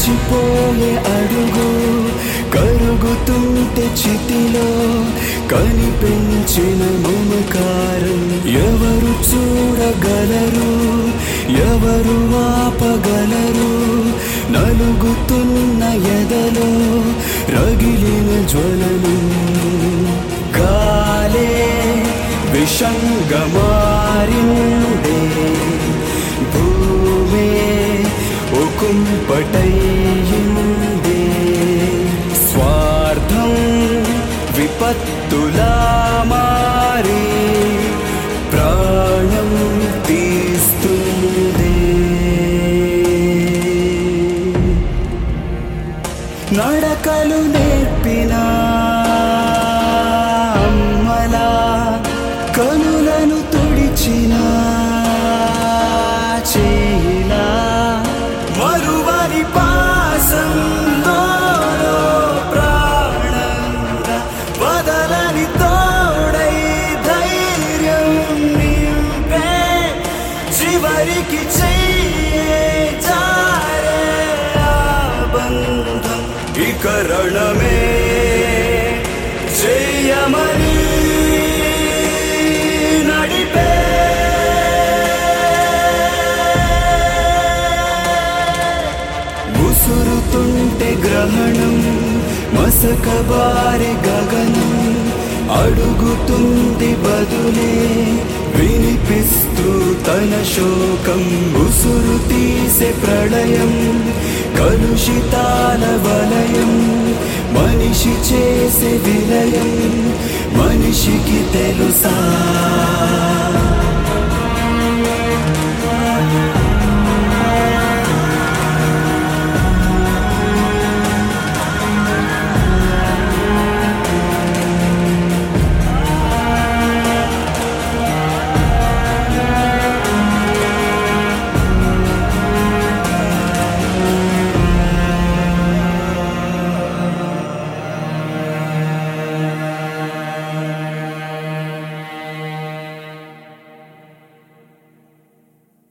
నడిచిపోయే అడుగు కరుగుతుంటే చితిలో కనిపించిన మమకారం ఎవరు చూడగలరు, ఎవరు ఆపగలరు? నలుగుతున్న ఎదలో రగిలిన జ్వలనం గాలే విషంగా మారిందే, భూమే కుంపటయ్యిందే, స్వార్థం విపత్తులా మారి ప్రాణం తీస్తుందే. నడకలు నేర్పిన అమ్మలా కనులను తుడిచిన చేయిలా మరువని పాసంలో ప్రాణంగా వదలని తోడై ధైర్యం నింపే చివరికి చెయ్యే జారే ఆ బంధం ఇక రణమే చెయ్యమని నడిపే. ముసురుతుంటే గ్రహణం మసకబారి గగనం అడుగుతుంది బదులే వినిపిస్తూ తన శోకం. ఉసురు తీసే ప్రళయం కలుషితాల వలయం, మనిషి చేసే విలయం మనిషికి తెలుసా?